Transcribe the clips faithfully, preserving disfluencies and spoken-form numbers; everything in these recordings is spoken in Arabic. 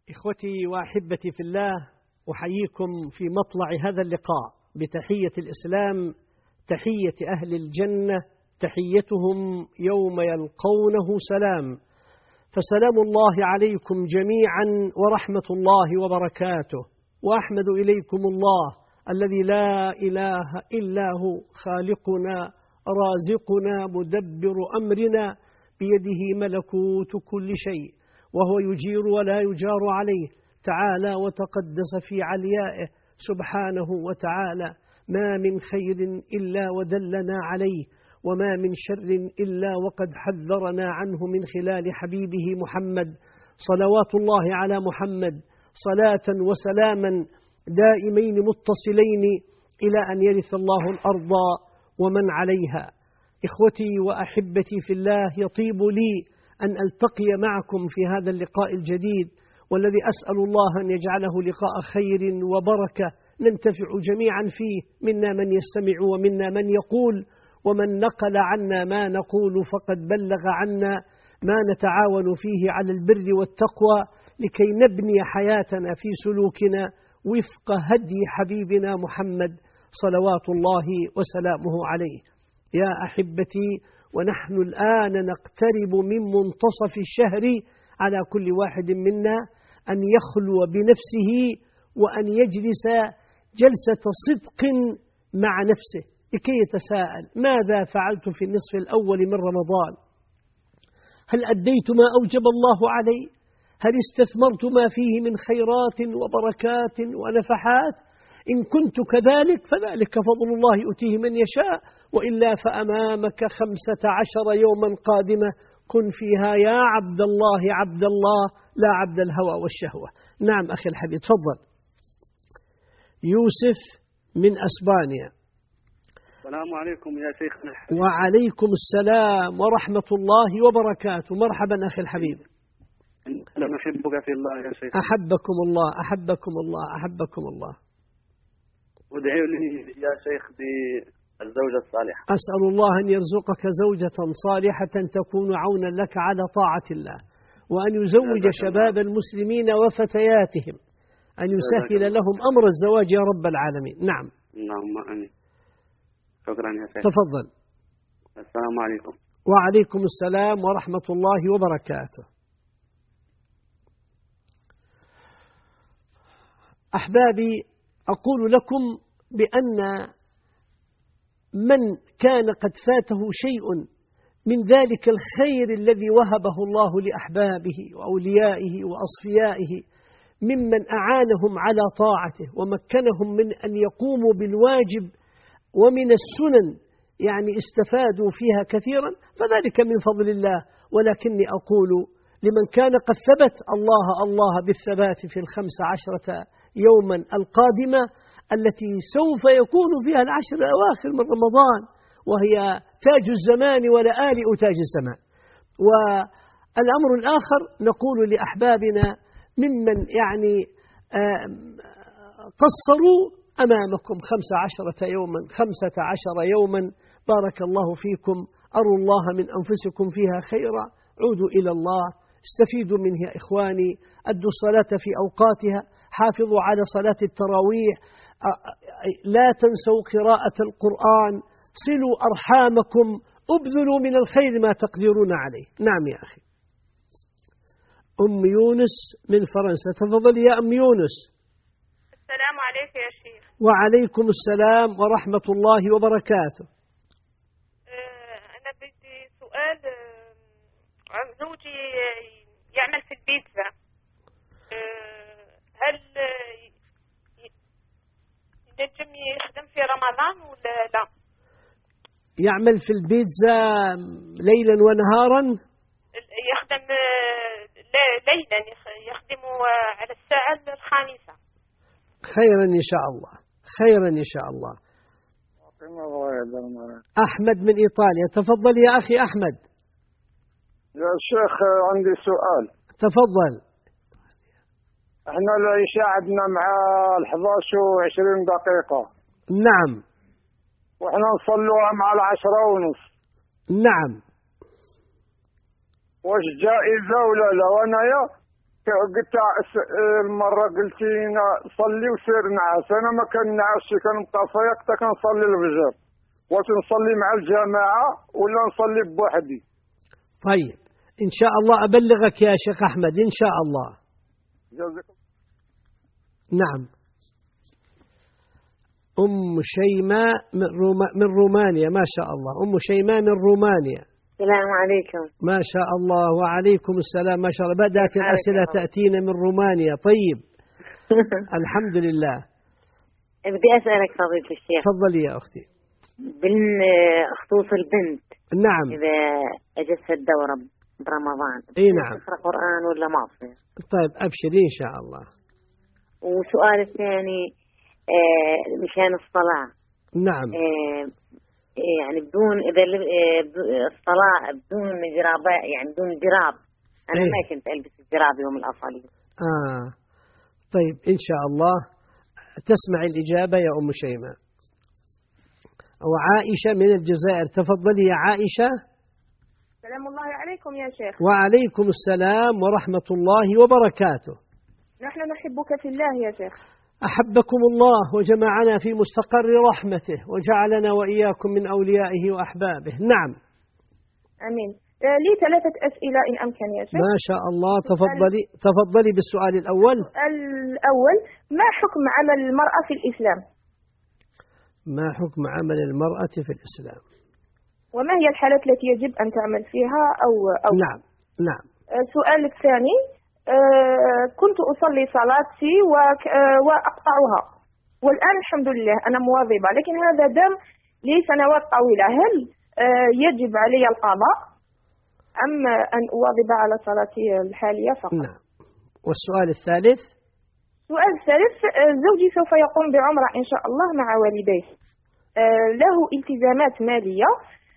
إخوتي وأحبتي في الله، أحييكم في مطلع هذا اللقاء بتحية الإسلام، تحية أهل الجنة، تحيتهم يوم يلقونه سلام. فسلام الله عليكم جميعا ورحمة الله وبركاته، وأحمد إليكم الله الذي لا إله إلا هو، خالقنا رازقنا مدبر أمرنا، بيده ملكوت كل شيء، وهو يجير ولا يجار عليه، تعالى وتقدس في عليائه سبحانه وتعالى. ما من خير إلا ودلنا عليه، وما من شر إلا وقد حذرنا عنه من خلال حبيبه محمد، صلوات الله على محمد، صلاة وسلاما دائمين متصلين إلى أن يرث الله الأرض ومن عليها. إخوتي وأحبتي في الله، يطيب لي أن ألتقي معكم في هذا اللقاء الجديد، والذي أسأل الله أن يجعله لقاء خير وبركة ننتفع جميعا فيه، منا من يستمع ومنا من يقول، ومن نقل عنا ما نقول فقد بلغ عنا ما نتعاون فيه على البر والتقوى، لكي نبني حياتنا في سلوكنا وفق هدي حبيبنا محمد صلوات الله وسلامه عليه. يا أحبتي، ونحن الآن نقترب من منتصف الشهر، على كل واحد منا أن يخلو بنفسه وأن يجلس جلسة صدق مع نفسه لكي يتساءل: ماذا فعلت في النصف الأول من رمضان؟ هل أديت ما أوجب الله علي؟ هل استثمرت ما فيه من خيرات وبركات ونفحات؟ إن كنت كذلك فذلك فضل الله يؤتيه من يشاء، وإلا فأمامك خمسة عشر يوما قادمة، كن فيها يا عبد الله عبد الله لا عبد الهوى والشهوة. نعم أخي الحبيب، تفضل. يوسف من أسبانيا. السلام عليكم يا شيخنا الحبيب. وعليكم السلام ورحمة الله وبركاته. مرحبا أخي الحبيب. أنا أحبك في الله يا شيخ. أحبكم الله أحبكم الله أحبكم الله. ادعوا لي يا شيخ بالزوجة الصالحة. أسأل الله أن يرزقك زوجة صالحة تكون عونا لك على طاعة الله، وأن يزوج شباب المسلمين وفتياتهم، أن يسهل لهم أمر الزواج يا رب العالمين. نعم. اللهم آمين. شكرا يا شيخ. تفضل. السلام عليكم. وعليكم السلام ورحمة الله وبركاته. أحبابي، أقول لكم بأن من كان قد فاته شيء من ذلك الخير الذي وهبه الله لأحبابه وأوليائه وأصفيائه، ممن أعانهم على طاعته ومكنهم من أن يقوموا بالواجب ومن السنن، يعني استفادوا فيها كثيرا، فذلك من فضل الله. ولكني أقول لمن كان قد ثبت: الله الله بالثبات في الخمس عشرة يوما القادمة، التي سوف يكون فيها العشر الأواخر من رمضان، وهي تاج الزمان ولآلئ تاج الزمان. والأمر الآخر، نقول لأحبابنا ممن يعني قصروا أمامكم خمس عشرة يوما خمسة عشر يوما، بارك الله فيكم، أروا الله من أنفسكم فيها خيرا، عودوا إلى الله، استفيدوا منه يا إخواني، أدوا الصلاة في أوقاتها، حافظوا على صلاة التراويح، لا تنسوا قراءة القرآن، صلوا أرحامكم، ابذلوا من الخير ما تقدرون عليه. نعم يا أخي. أم يونس من فرنسا، تفضل يا أم يونس. السلام عليك يا شيخ. وعليكم السلام ورحمة الله وبركاته. أنا بدي سؤال. زوجي يعمل في البيتزا، هل ينجم يخدم في رمضان ولا لا؟ يعمل في البيتزا ليلا ونهارا؟ يخدم ليلا، يخدم على الساعة الخامسة. خيرا إن شاء الله، خيرا إن شاء الله. أحمد من إيطاليا، تفضل يا أخي أحمد. يا شيخ عندي سؤال. تفضل. احنا العشاء عندنا مع الحداش وعشرين دقيقة. نعم. واحنا نصلوها مع العشرة ونص. نعم. واش جائزة ولا لا؟ وانا يا قلت المرة قلتينا صلي وسير نعاس، أنا ما كان نعاس كان مطفيق كان نصلي الفجر، واش نصلي مع الجماعة ولا نصلي بوحدي؟ طيب إن شاء الله أبلغك يا شيخ أحمد إن شاء الله. جزاك. نعم. أم شيماء من, روما من رومانيا، ما شاء الله. أم شيماء من رومانيا. السلام عليكم. ما شاء الله. وعليكم السلام. ما شاء الله. بدأت الأسئلة تأتينا من رومانيا. طيب الحمد لله. بدي أسألك فضيلة الشيخ. تفضلي يا أختي. بالخصوص البنت. نعم. إذا أجت الدورة برمضان. إيه نعم. تقرأ قرآن ولا ما تصير؟ طيب أبشري إن شاء الله. وسؤال الثاني آه مشان الصلاة. نعم. آه يعني بدون إذا الصلاة بدون جرابات، يعني بدون جراب. أنا إيه؟ ما كنت ألبس الجراب يوم الأصلي. آه طيب إن شاء الله تسمع الإجابة يا أم شيماء. وعائشة من الجزائر. تفضلي يا عائشة. سلام الله عليكم يا شيخ. وعليكم السلام ورحمة الله وبركاته. نحن نحبك في الله يا شيخ. أحبكم الله وجمعنا في مستقر رحمته وجعلنا وإياكم من أوليائه وأحبابه. نعم. أمين. لي ثلاثة أسئلة إن أمكن يا شيخ. ما شاء الله. تفضلي تفضلي بالسؤال الأول. الأول، ما حكم عمل المرأة في الإسلام؟ ما حكم عمل المرأة في الإسلام؟ وما هي الحالات التي يجب أن تعمل فيها أو, أو نعم نعم. السؤال الثاني، كنت أصلي صلاتي وأقطعها، والآن الحمد لله أنا مواظبة، لكن هذا دام لي سنوات طويلة، هل يجب علي القضاء أم أن أواظب على صلاتي الحالية فقط؟ نعم. والسؤال الثالث؟ السؤال الثالث، زوجي سوف يقوم بعمرة إن شاء الله مع والديه، له التزامات مالية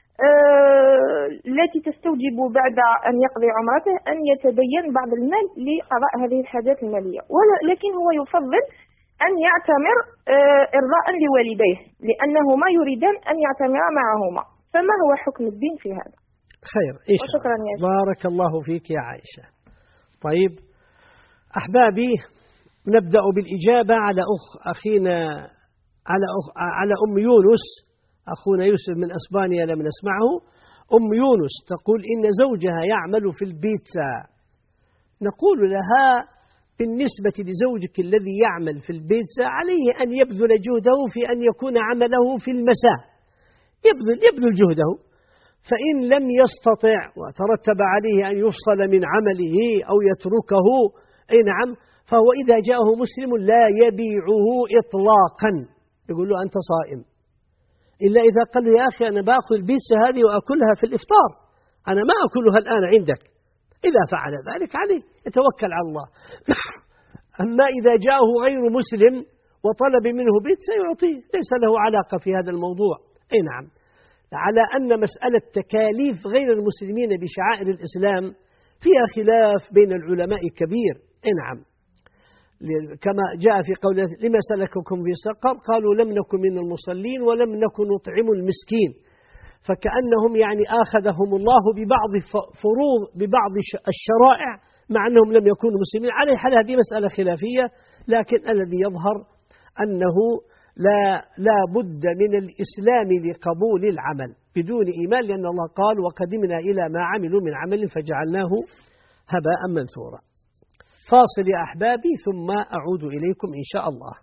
التي تستوجب بعد أن يقضي عمرته أن يتبين بعض المال لقضاء هذه الحاجات المالية، ولكن هو يفضل أن يعتمر إرضاء لوالديه لأنهما يريدان أن يعتمر معهما، فما هو حكم الدين في هذا؟ خير إن شاء وشكرا الله. يا شيخ. بارك الله فيك يا عائشة. طيب أحبابي، نبدأ بالإجابة على أخ أخينا على أخ على أم يونس. أخونا يوسف من أسبانيا لم نسمعه. أم يونس تقول إن زوجها يعمل في البيتزا. نقول لها بالنسبة لزوجك الذي يعمل في البيتزا عليه أن يبذل جهده في أن يكون عمله في المساء، يبذل يبذل جهده، فإن لم يستطع وترتب عليه أن يفصل من عمله أو يتركه، أي نعم، فهو إذا جاءه مسلم لا يبيعه إطلاقا، يقول له أنت صائم، إلا إذا قال يا أخي أنا بأخذ البيتزا هذه وأكلها في الإفطار، أنا ما أكلها الآن عندك، إذا فعل ذلك عليه يتوكل على الله. أما إذا جاءه غير مسلم وطلب منه بيتزا يعطيه، ليس له علاقة في هذا الموضوع. أي نعم. على أن مسألة تكاليف غير المسلمين بشعائر الإسلام فيها خلاف بين العلماء كبير. أي نعم. كما جاء في قوله لما سلككم في سقر قالوا لم نكن من المصلين ولم نكن نطعم المسكين، فكأنهم يعني آخذهم الله ببعض فروض ببعض الشرائع مع أنهم لم يكونوا مسلمين. على حال هذه مسألة خلافية، لكن الذي يظهر أنه لا لا بد من الإسلام لقبول العمل بدون إيمان، لأن الله قال وقدمنا إلى ما عملوا من عمل فجعلناه هباء منثورا. فاصل يا أحبابي ثم أعود إليكم إن شاء الله.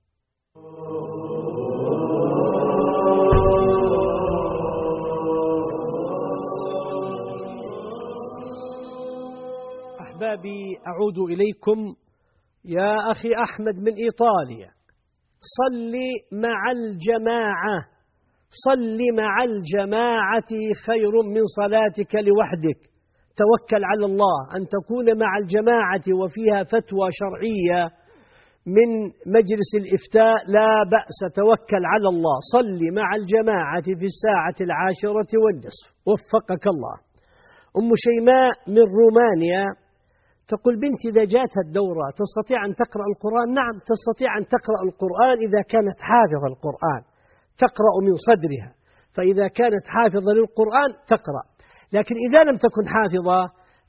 أحبابي أعود إليكم. يا أخي أحمد من إيطاليا، صل مع الجماعة، صل مع الجماعة خير من صلاتك لوحدك. توكل على الله أن تكون مع الجماعة وفيها فتوى شرعية من مجلس الإفتاء لا بأس، توكل على الله، صل مع الجماعة في الساعة العاشرة والنصف، وفقك الله. أم شيماء من رومانيا تقول بنتي إذا جاتها الدورة تستطيع أن تقرأ القرآن؟ نعم تستطيع أن تقرأ القرآن إذا كانت حافظة القرآن، تقرأ من صدرها، فإذا كانت حافظة للقرآن تقرأ، لكن إذا لم تكن حافظة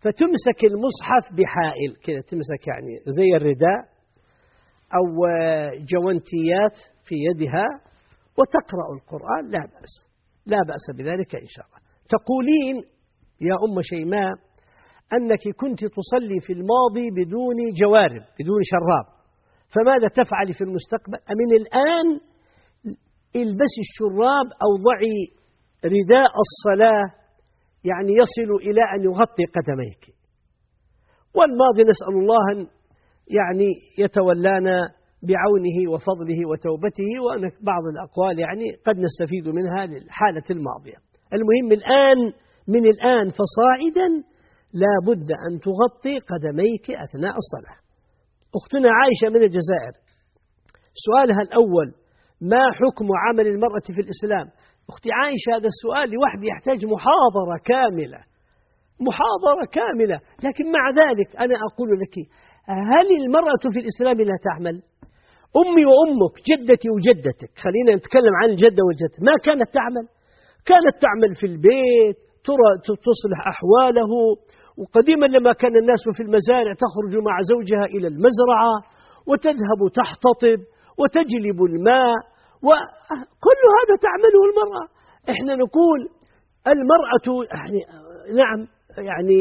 فتمسك المصحف بحائل كذا، تمسك يعني زي الرداء أو جوانتيات في يدها وتقرأ القرآن، لا بأس، لا بأس بذلك إن شاء الله. تقولين يا أم شيماء أنك كنت تصلي في الماضي بدون جوارب، بدون شراب، فماذا تفعل في المستقبل؟ من الآن البسي الشراب أو ضعي رداء الصلاة يعني يصل إلى أن يغطي قدميك. والماضي نسأل الله أن يعني يتولانا بعونه وفضله وتوبته، وأن بعض الأقوال يعني قد نستفيد منها للحالة الماضية. المهم الآن، من الآن فصاعدا لا بد أن تغطي قدميك أثناء الصلاة. أختنا عائشة من الجزائر سؤالها الأول: ما حكم عمل المرأة في الإسلام؟ أختي عائشة هذا السؤال لوحده يحتاج محاضرة كاملة، محاضرة كاملة. لكن مع ذلك أنا أقول لك: هل المرأة في الإسلام لا تعمل؟ أمي وأمك، جدتي وجدتك، خلينا نتكلم عن الجدة والجد، ما كانت تعمل؟ كانت تعمل في البيت، ترى تصلح أحواله. وقديما لما كان الناس في المزارع تخرج مع زوجها إلى المزرعة وتذهب تحتطب وتجلب الماء، وكل هذا تعمله المرأة. إحنا نقول المرأة يعني نعم يعني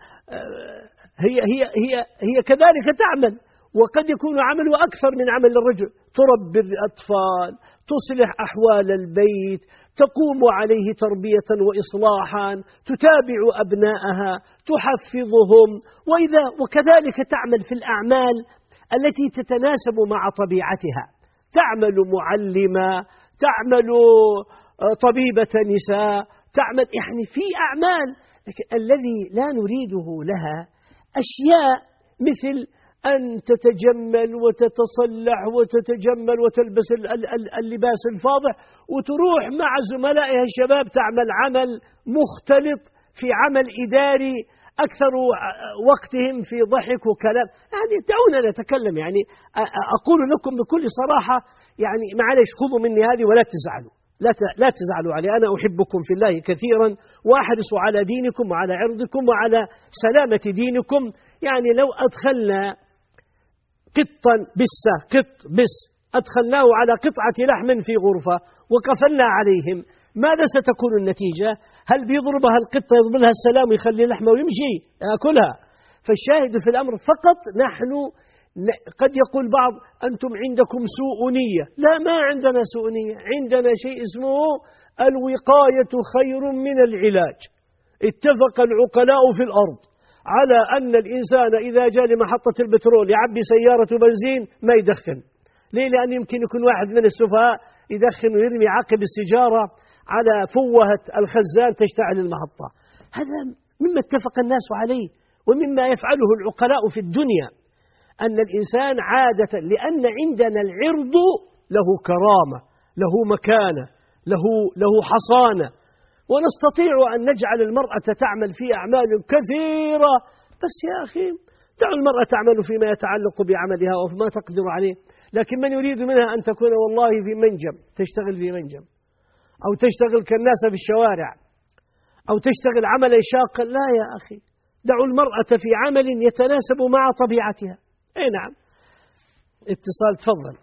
هي هي هي هي كذلك تعمل، وقد يكون عمله أكثر من عمل الرجل. تربي الأطفال، تصلح أحوال البيت، تقوم عليه تربية وإصلاحا، تتابع أبنائها، تحفظهم، وإذا وكذلك تعمل في الأعمال التي تتناسب مع طبيعتها. تعمل معلمة، تعمل طبيبة نساء، تعمل يعني في أعمال. لكن الذي لا نريده لها أشياء مثل أن تتجمل وتتصلح وتتجمل وتلبس اللباس الفاضح وتروح مع زملائها الشباب تعمل عمل مختلط في عمل إداري أكثر وقتهم في ضحك وكلام. يعني دعونا نتكلم، يعني أقول لكم بكل صراحة، يعني معلش خذوا مني هذه ولا تزعلوا، لا لا تزعلوا علي، أنا أحبكم في الله كثيرا وأحرص على دينكم وعلى عرضكم وعلى سلامة دينكم. يعني لو أدخلنا قطا بسة، قط بس أدخلناه على قطعة لحم في غرفة وقفلنا عليهم، ماذا ستكون النتيجة؟ هل بيضربها القطة يضرب لها السلام ويخلي لحمه ويمشي يأكلها؟ فالشاهد في الأمر فقط نحن قد يقول بعض: أنتم عندكم سوء نية. لا، ما عندنا سوء نية، عندنا شيء اسمه الوقاية خير من العلاج. اتفق العقلاء في الأرض على أن الإنسان إذا جاء لمحطة البترول يعبي سيارة بنزين ما يدخن. ليه؟ لأن يمكن يكون واحد من السفهاء يدخن ويرمي عقب السيجارة على فوهة الخزان تشتعل المحطة. هذا مما اتفق الناس عليه ومما يفعله العقلاء في الدنيا، أن الإنسان عادة، لأن عندنا العرض له كرامة، له مكانة، له له حصانة، ونستطيع أن نجعل المرأة تعمل في أعمال كثيرة. بس يا أخي دعوا المرأة تعمل فيما يتعلق بعملها وفيما تقدر عليه. لكن من يريد منها أن تكون والله في منجم، تشتغل في منجم، أو تشتغل كالناس في الشوارع، أو تشتغل عملا شاقا، لا يا أخي، دعوا المرأة في عمل يتناسب مع طبيعتها. أي نعم. اتصال، تفضل.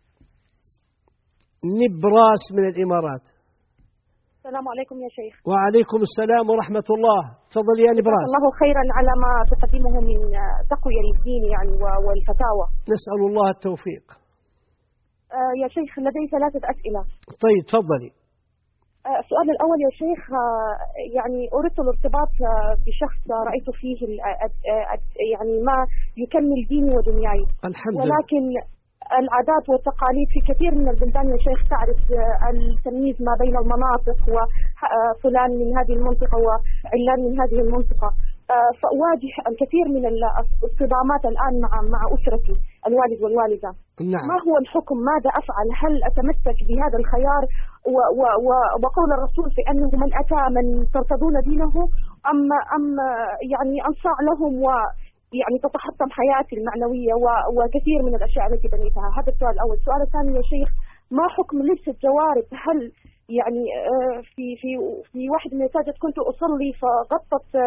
نبراس من الإمارات. السلام عليكم يا شيخ. وعليكم السلام ورحمة الله. تفضل يا نبراس. الله خيرا على ما تقدمه من تقوية للدين يعني والفتاوى. نسأل الله التوفيق. آه يا شيخ لدي ثلاثة أسئلة. طيب تفضلي. آه السؤال الأول يا شيخ، آه يعني أردت الارتباط آه بشخص رأيت فيه يعني ما يكمل ديني ودنياي. الحمد لله. ولكن العادات والتقاليد في كثير من البلدان يا شيخ تعرف التمييز ما بين المناطق، وفلان من هذه المنطقة وعلان من هذه المنطقة، فأواجه الكثير من الصدامات الآن مع مع أسرتي الوالد والوالدة. نعم. ما هو الحكم؟ ماذا أفعل؟ هل أتمسك بهذا الخيار وقول الرسول في أنه من أتى من ترتضون دينه أم أم يعني أنصاع لهم و يعني تتحطم حياتي المعنوية وكثير من الأشياء التي بنيتها؟ هذا السؤال الأول. السؤال الثاني يا شيخ، ما حكم لبس الجوارب؟ هل يعني في في في واحد من المساجد كنت أصلي فغطت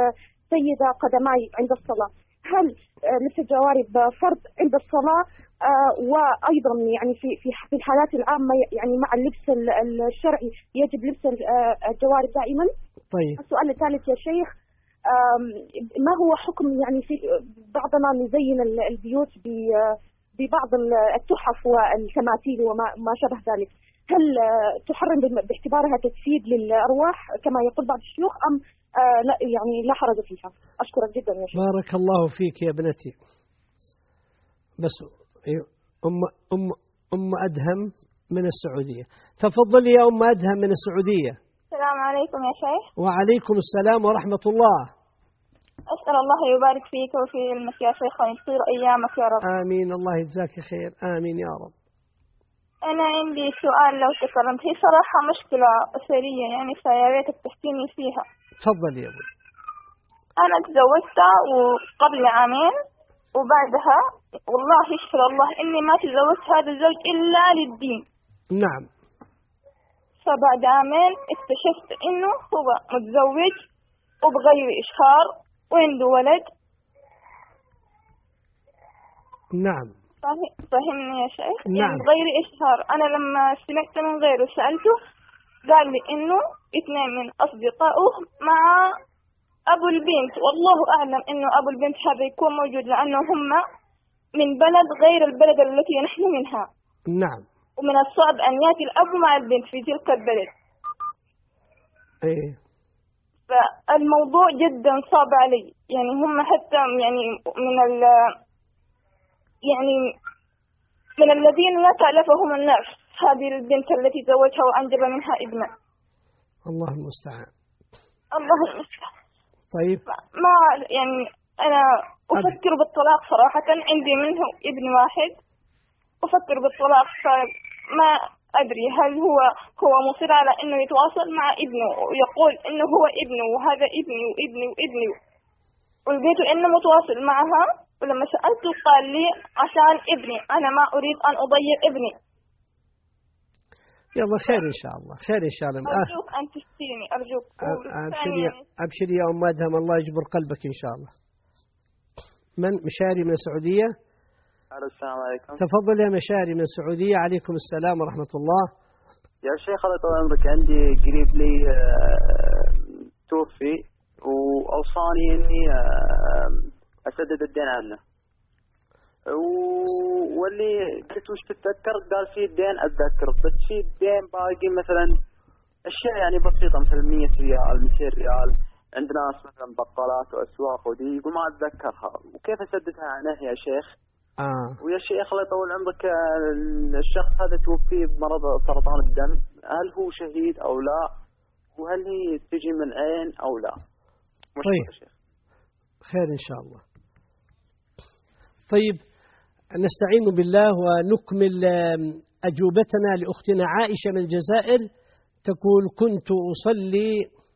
سيدة قدماي عند الصلاة، هل لبس الجوارب فرض عند الصلاة؟ آه وأيضا يعني في في في الحالات العامة يعني مع اللبس الشرعي يجب لبس الجوارب دائما؟ طيب. السؤال الثالث يا شيخ، ما هو حكم يعني في بعضنا نزين البيوت ببعض التحف والتماثيل وما ما شابه ذلك، هل تحرم باعتبارها تجسيد للأرواح كما يقول بعض الشيوخ أم لا يعني لا حرج فيها؟ أشكرك جدا يا شيخ. بارك الله فيك يا ابنتي. بس أم أم أم أدهم من السعودية، تفضلي يا أم أدهم من السعودية. السلام عليكم يا شيخ. وعليكم السلام ورحمة الله. أسأل الله يبارك فيك وفي علمك يا شيخ ويطير أيامك يا رب. آمين، الله يجزاك خير، آمين يا رب. أنا عندي سؤال لو تكرمت، هي صراحة مشكلة أسرية يعني فيا ريتك تحكيني فيها. تفضلي يا ابو. أنا تزوجت وقبل عامين وبعدها والله يشكر الله إني ما تزوجت هذا الزوج إلا للدين. نعم. فبعد عامين اكتشفت إنه هو متزوج وبغير إشهار وعنده ولد. نعم. فهمني يا شيخ. نعم. يعني بغير إشهار. أنا لما سمعت من غيره سألته قال لي إنه اثنين من أصدقائه مع أبو البنت، والله أعلم إنه أبو البنت هذا يكون موجود لأنه هم من بلد غير البلد التي نحن منها. نعم. ومن الصعب أن يأتي الأب مع البنت في تلك البلد. إيه. فالموضوع جدا صعب علي، يعني هم حتى يعني من ال يعني من الذين لا تألفهم النفس هذه البنت التي زوجها وأنجب منها ابنا. الله المستعان. الله المستعان. طيب. ما يعني أنا أفكر بالطلاق صراحة، عندي منه ابن واحد أفكر بالطلاق، فما أدري هل هو هو مصر على إنه يتواصل مع ابنه ويقول إنه هو ابنه وهذا ابني وابني وابني، ولقيته إنه متواصل معها، ولما سألته قال لي عشان ابني، أنا ما أريد أن أضيع ابني. يلا خير إن شاء الله، خير إن شاء الله. أرجوك أن تفتيني أرجوك. أبشري أبشري يا أم أدهم، الله يجبر قلبك إن شاء الله. من مشاري من السعودية؟ السلام عليكم. تفضل يا مشاري من السعودية. عليكم السلام ورحمة الله. يا شيخ الله يطول عمرك، عندي قريب لي توفي وأوصاني إني أسدد الدين عنه، واللي قلت وش تتذكر؟ قال في الدين أتذكر، بس في الدين باقي مثلا أشياء يعني بسيطة مثلا مية ريال مئتين ريال عند ناس مثلا بقالات وأسواق ودي، يقول ما أتذكرها، وكيف أسددها عنه يا شيخ؟ آه. ويا شيخ الله يطول عمرك، الشخص هذا توفي بمرض سرطان الدم، هل هو شهيد أو لا؟ وهل هي تجي من عين أو لا؟ طيب شيخ. خير إن شاء الله. طيب نستعين بالله ونكمل أجوبتنا لأختنا عائشة من الجزائر. تقول كنت أصلي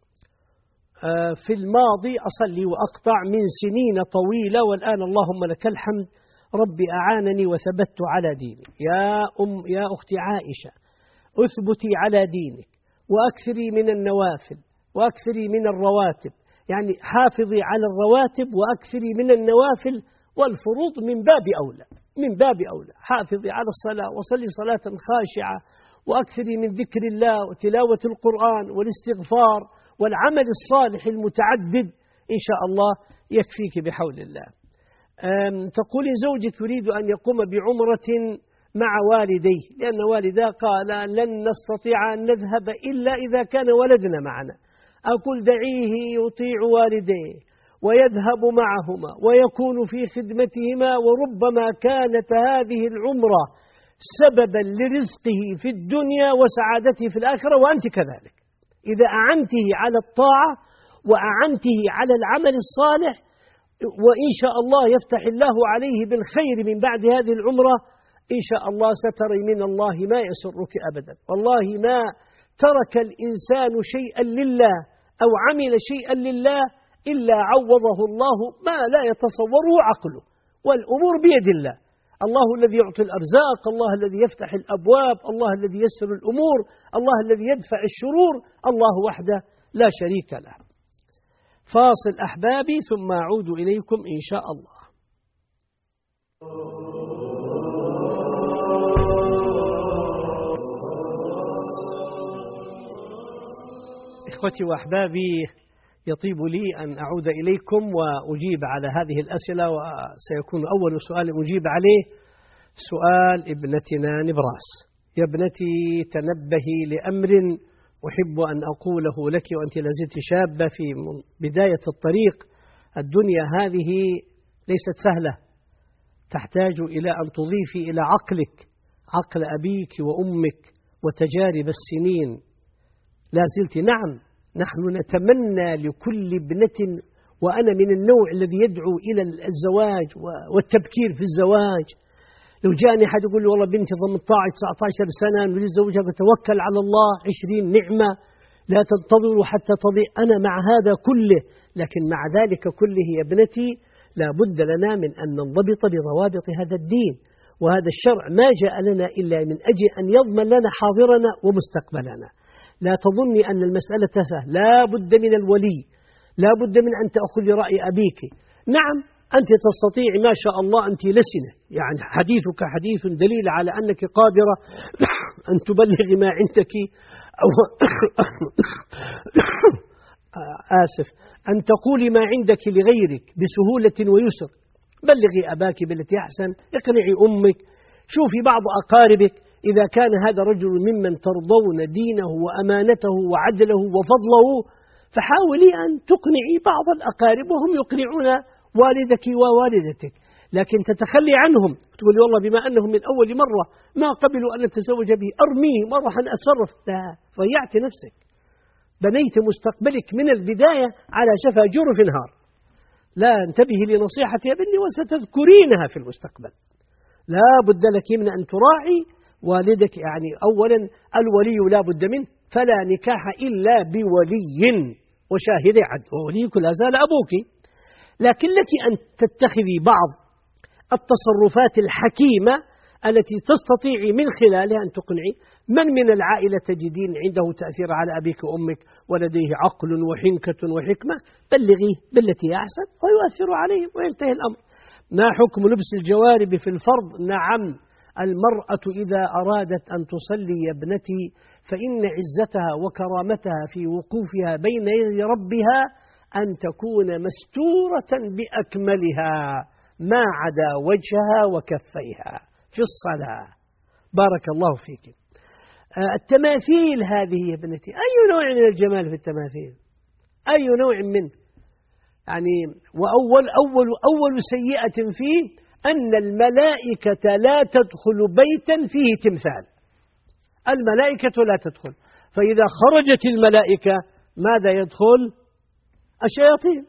في الماضي أصلي وأقطع من سنين طويلة، والآن اللهم لك الحمد ربي أعانني وثبت على ديني. يا أم يا أختي عائشة، أثبتي على دينك وأكثري من النوافل وأكثري من الرواتب، يعني حافظي على الرواتب وأكثري من النوافل، والفروض من باب أولى من باب أولى. حافظي على الصلاة وصلي صلاة خاشعة، وأكثري من ذكر الله وتلاوة القرآن والاستغفار والعمل الصالح المتعدد، إن شاء الله يكفيك بحول الله. تقولي زوجك يريد أن يقوم بعمرة مع والديه، لأن والداه قال لن نستطيع أن نذهب إلا إذا كان ولدنا معنا. أقول دعيه يطيع والديه ويذهب معهما ويكون في خدمتهما، وربما كانت هذه العمرة سببا لرزقه في الدنيا وسعادته في الآخرة، وأنت كذلك. إذا أعنته على الطاعة وأعنته على العمل الصالح، وإن شاء الله يفتح الله عليه بالخير من بعد هذه العمرة، إن شاء الله ستري من الله ما يسرك أبدا. والله ما ترك الإنسان شيئا لله أو عمل شيئا لله إلا عوضه الله ما لا يتصوره عقله، والأمور بيد الله. الله الذي يعطي الأرزاق، الله الذي يفتح الأبواب، الله الذي يسر الأمور، الله الذي يدفع الشرور، الله وحده لا شريك له. فاصل أحبابي ثم أعود إليكم إن شاء الله. إخوتي وأحبابي، يطيب لي أن أعود إليكم وأجيب على هذه الأسئلة، وسيكون أول سؤال أجيب عليه سؤال ابنتنا نبراس. يا ابنتي تنبهي لأمر أحب أن أقوله لك وأنت لازلت شابة في بداية الطريق. الدنيا هذه ليست سهلة، تحتاج إلى أن تضيفي إلى عقلك عقل أبيك وأمك وتجارب السنين. لازلت نعم، نحن نتمنى لكل ابنة، وأنا من النوع الذي يدعو إلى الزواج والتبكير في الزواج. لو جاني حد يقول لي والله بنتي ثمانية عشر تسعة عشر سنة نريد زوجها، فتوكل على الله، عشرين نعمة، لا تنتظروا حتى تضيع، أنا مع هذا كله. لكن مع ذلك كله يا ابنتي لا بد لنا من أن ننضبط بضوابط هذا الدين، وهذا الشرع ما جاء لنا إلا من أجل أن يضمن لنا حاضرنا ومستقبلنا. لا تظني أن المسألة سهلة، لا بد من الولي، لا بد من أن تأخذي رأي أبيك. نعم أنت تستطيع ما شاء الله، أنت لسنة، يعني حديثك حديث دليل على أنك قادرة أن تبلغي ما عندك أو آسف أن تقولي ما عندك لغيرك بسهولة ويسر. بلغي أباك بالتي أحسن، اقنعي أمك، شوفي بعض أقاربك إذا كان هذا رجل ممن ترضون دينه وأمانته وعدله وفضله، فحاولي أن تقنعي بعض الأقارب وهم يقنعون والدك ووالدتك. لكن تتخلي عنهم تقولي والله بما أنهم من أول مرة ما قبلوا أن نتزوج به أرميه ما راح أتصرف. لا، ضيعت نفسك، بنيت مستقبلك من البداية على شفا جرف نهار. لا، انتبهي لنصيحتي يا بني وستذكرينها في المستقبل. لا بد لك من أن تراعي والدك. يعني أولا الولي لا بد منه، فلا نكاح إلا بولي وشاهدي عدل، ووليك لا زال أبوك. لكن لك أن تتخذي بعض التصرفات الحكيمة التي تستطيعي من خلالها أن تقنعي من من العائلة تجدين عنده تأثير على أبيك وأمك ولديه عقل وحنكة وحكمة، بلغيه بالتي أحسن ويؤثر عليه وينتهي الأمر. ما حكم لبس الجوارب في الفرض؟ نعم، المرأة إذا أرادت أن تصلي يا ابنتي فإن عزتها وكرامتها في وقوفها بين يدي ربها أن تكون مستورة بأكملها ما عدا وجهها وكفيها في الصلاة. بارك الله فيك. التماثيل هذه يا ابنتي أي نوع من الجمال في التماثيل؟ أي نوع منه؟ يعني وأول أول أول سيئة فيه أن الملائكة لا تدخل بيتا فيه تمثال. الملائكة لا تدخل، فإذا خرجت الملائكة ماذا يدخل؟ الشياطين.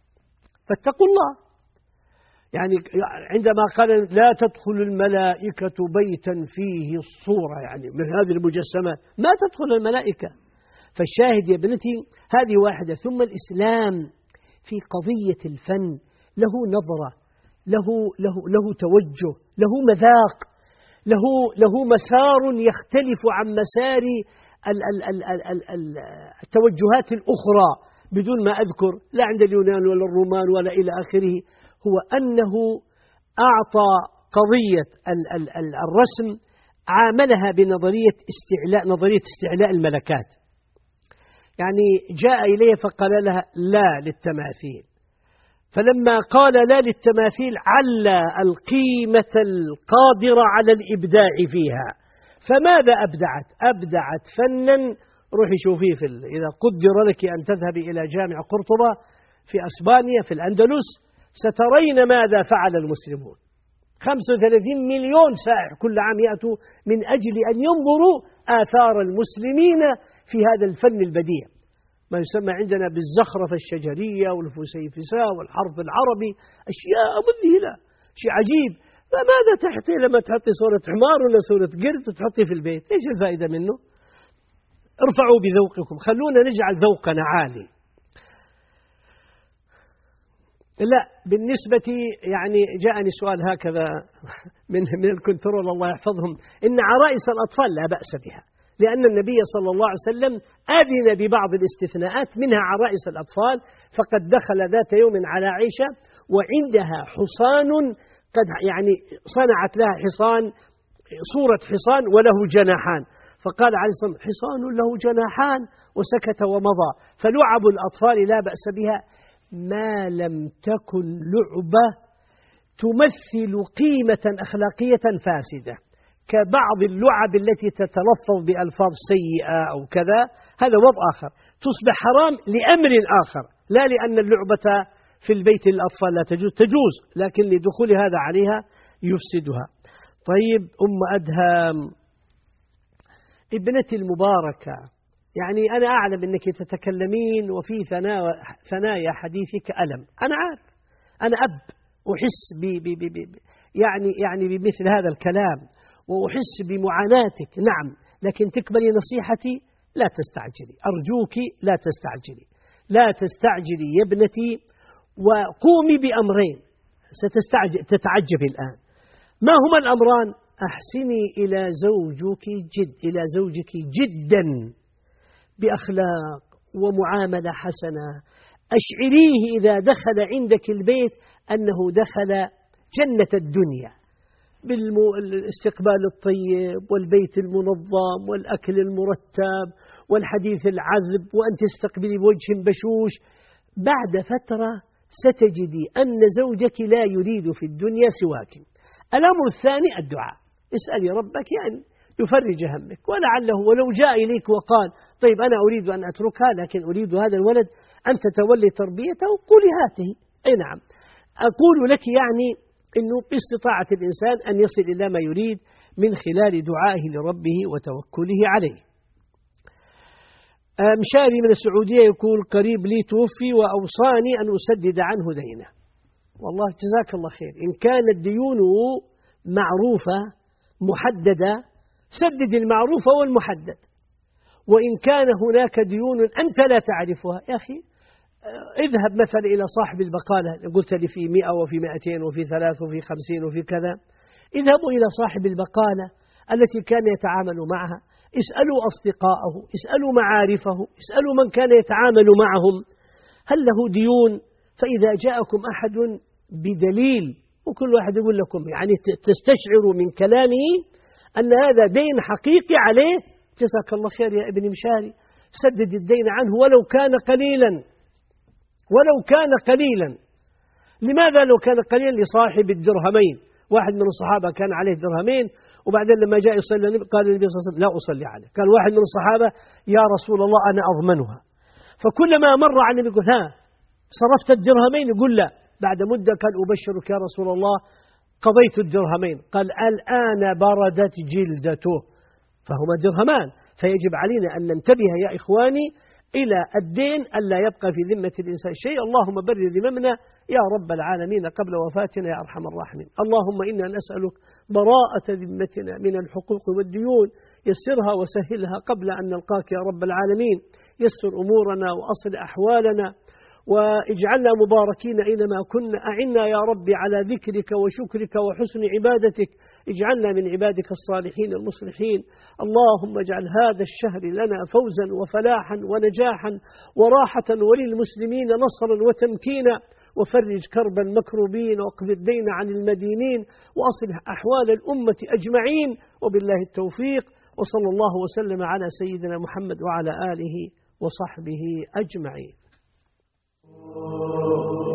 فاتقوا الله. يعني عندما قال لا تدخل الملائكة بيتا فيه الصورة، يعني من هذه المجسمات ما تدخل الملائكة. فالشاهد يا ابنتي هذه واحدة. ثم الإسلام في قضية الفن له نظرة، له له له توجه، له مذاق، له له مسار يختلف عن مسار التوجهات الأخرى بدون ما أذكر لا عند اليونان ولا الرومان ولا إلى آخره. هو أنه أعطى قضية الرسم عاملها بنظرية استعلاء نظرية استعلاء الملكات. يعني جاء إليه فقال لها لا للتماثيل، فلما قال لا للتماثيل علّى القيمة القادرة على الإبداع فيها. فماذا أبدعت؟ أبدعت فناً. روحي شوفيه في إذا قدر لك أن تذهبي إلى جامع قرطبة في أسبانيا في الأندلس سترين ماذا فعل المسلمون. خمسة وثلاثين مليون سائح كل عام يأتوا من أجل أن ينظروا آثار المسلمين في هذا الفن البديع، ما يسمى عندنا بالزخرفة الشجرية والفسيفساء والحرف العربي، أشياء مذهلة، شيء عجيب. فماذا تحطي لما تحطي صورة حمار ولا صورة قرد وتحطي في البيت؟ إيش الفائدة منه؟ ارفعوا بذوقكم، خلونا نجعل ذوقنا عالي. لا، بالنسبة يعني جاءني سؤال هكذا من من الكنترول الله يحفظهم، إن عرائس الأطفال لا بأس بها، لأن النبي صلى الله عليه وسلم أذن ببعض الاستثناءات منها عرائس الأطفال، فقد دخل ذات يوم على عائشة وعندها حصان قد يعني صنعت لها حصان صورة حصان وله جناحان، فقال عليه الصلاة والسلام حصان له جناحان وسكت ومضى. فلعب الأطفال لا بأس بها ما لم تكن لعبة تمثل قيمة أخلاقية فاسدة، كبعض اللعب التي تتلفظ بألفاظ سيئة أو كذا، هذا وضع آخر تصبح حرام لأمر آخر، لا لأن اللعبة في البيت للأطفال لا تجوز، تجوز لكن لدخول هذا عليها يفسدها. طيب أم أدهم ابنتي المباركة، يعني أنا أعلم أنك تتكلمين وفي ثنايا حديثك ألم، أنا عارف، أنا أب أحس بي بي بي بي يعني يعني بمثل هذا الكلام وأحس بمعاناتك، نعم، لكن تقبلي نصيحتي لا تستعجلي، أرجوك لا تستعجلي، لا تستعجلي يا ابنتي، وقومي بأمرين ستستعجل تتعجبي الآن. ما هما الأمران؟ أحسني إلى زوجك جد إلى زوجك جدا بأخلاق ومعاملة حسنة، أشعريه إذا دخل عندك البيت أنه دخل جنة الدنيا بالاستقبال الطيب والبيت المنظم والأكل المرتب والحديث العذب وأن تستقبلي بوجه بشوش. بعد فترة ستجدي أن زوجك لا يريد في الدنيا سواك. الأمر الثاني الدعاء، اسألي ربك يعني يفرج همك، ولعله ولو جاء إليك وقال طيب أنا أريد أن أتركها لكن أريد هذا الولد أن تتولي تربيته، قولي هاته. أي نعم، أقول لك يعني أنه باستطاعة الإنسان أن يصل إلى ما يريد من خلال دعائه لربه وتوكله عليه. مشاري من السعودية يقول قريب لي توفي وأوصاني أن أسدد عنه دينه. والله جزاك الله خير، إن كانت ديونه معروفة محددة سدد المعروف والمحدد، وإن كان هناك ديون أنت لا تعرفها يا أخي اذهب مثلا إلى صاحب البقالة، قلت لي في مئة وفي مئتين وفي ثلاث وفي خمسين وفي كذا، اذهبوا إلى صاحب البقالة التي كان يتعامل معها، اسألوا أصدقاءه، اسألوا معارفه، اسألوا من كان يتعامل معهم هل له ديون. فإذا جاءكم أحد بدليل، وكل واحد يقول لكم يعني تستشعروا من كلامه أن هذا دين حقيقي عليه، جزاك الله خير يا ابن مشاري، سدد الدين عنه ولو كان قليلا، ولو كان قليلا. لماذا لو كان قليلا؟ لصاحب الدرهمين، واحد من الصحابة كان عليه درهمين وبعدين لما جاء يصلي قال النبي صلى الله عليه وسلم لا أصلي عليه، قال واحد من الصحابة يا رسول الله أنا أضمنها، فكلما مر على النبي يقول ها صرفت الدرهمين؟ يقول لا. بعد مدة قال أبشرك يا رسول الله قضيت الدرهمين، قال الآن بردت جلدته، فهما درهمان. فيجب علينا أن ننتبه يا إخواني إلى الدين ألا يبقى في ذمة الإنسان شيء. اللهم بر ذممنا يا رب العالمين قبل وفاتنا يا أرحم الراحمين. اللهم إنا نسألك براءة ذمتنا من الحقوق والديون، يسرها وسهلها قبل أن نلقاك يا رب العالمين، يسر أمورنا وأصل أحوالنا واجعلنا مباركين أينما كنا، أعنا يا رب على ذكرك وشكرك وحسن عبادتك، اجعلنا من عبادك الصالحين المصلحين. اللهم اجعل هذا الشهر لنا فوزا وفلاحا ونجاحا وراحة، وللمسلمين نصرا وتمكينا، وفرج كرب المكروبين واقض الدين عن المدينين وأصلح أحوال الأمة أجمعين، وبالله التوفيق، وصلى الله وسلم على سيدنا محمد وعلى آله وصحبه أجمعين. Oh